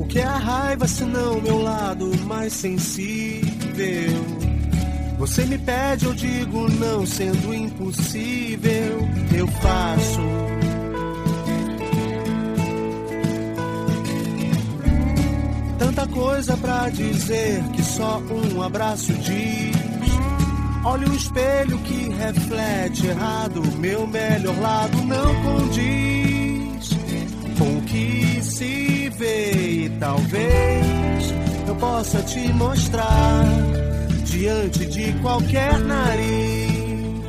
que é a raiva senão meu lado mais sensível? Você me pede, eu digo não, sendo impossível, eu faço. Tanta coisa pra dizer que só um abraço diz. Olha o espelho que reflete errado, meu melhor lado não condiz com o que se vê. E talvez eu possa te mostrar diante de qualquer nariz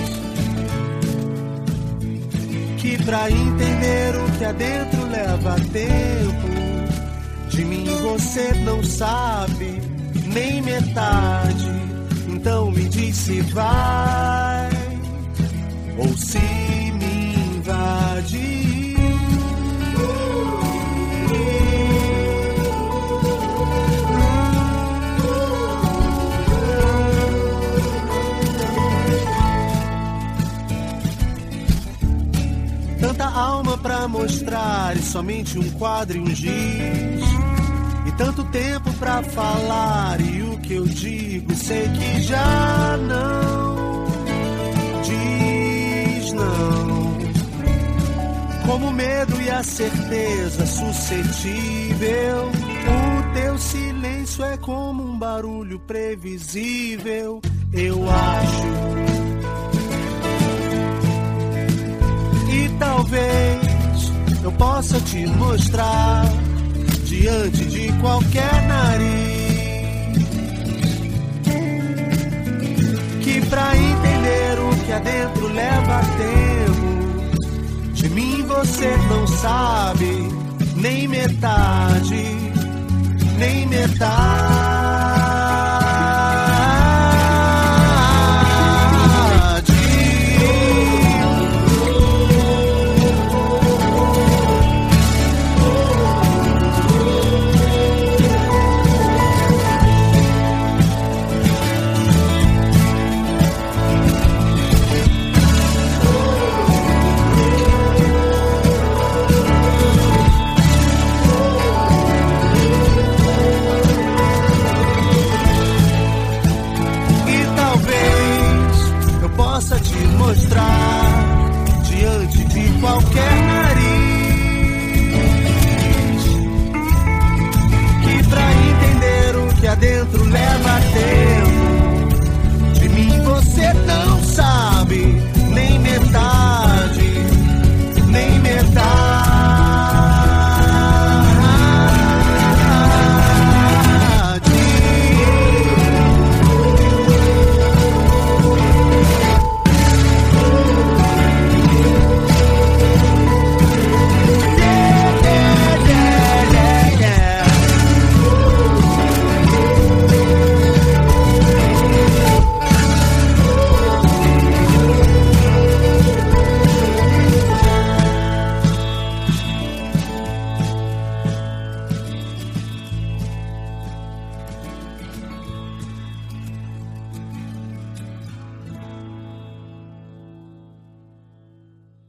que pra entender o que há dentro leva tempo. De mim você não sabe nem metade. Então me diz se vai ou se me invade. Tanta alma pra mostrar e somente um quadro e um giz. E tanto tempo pra falar e o que eu digo sei que já não diz não. Como o medo e a certeza suscetível, o teu silêncio é como um barulho previsível, eu acho. E talvez eu possa te mostrar diante de qualquer nariz que pra entender o que há dentro leva tempo. De mim você não sabe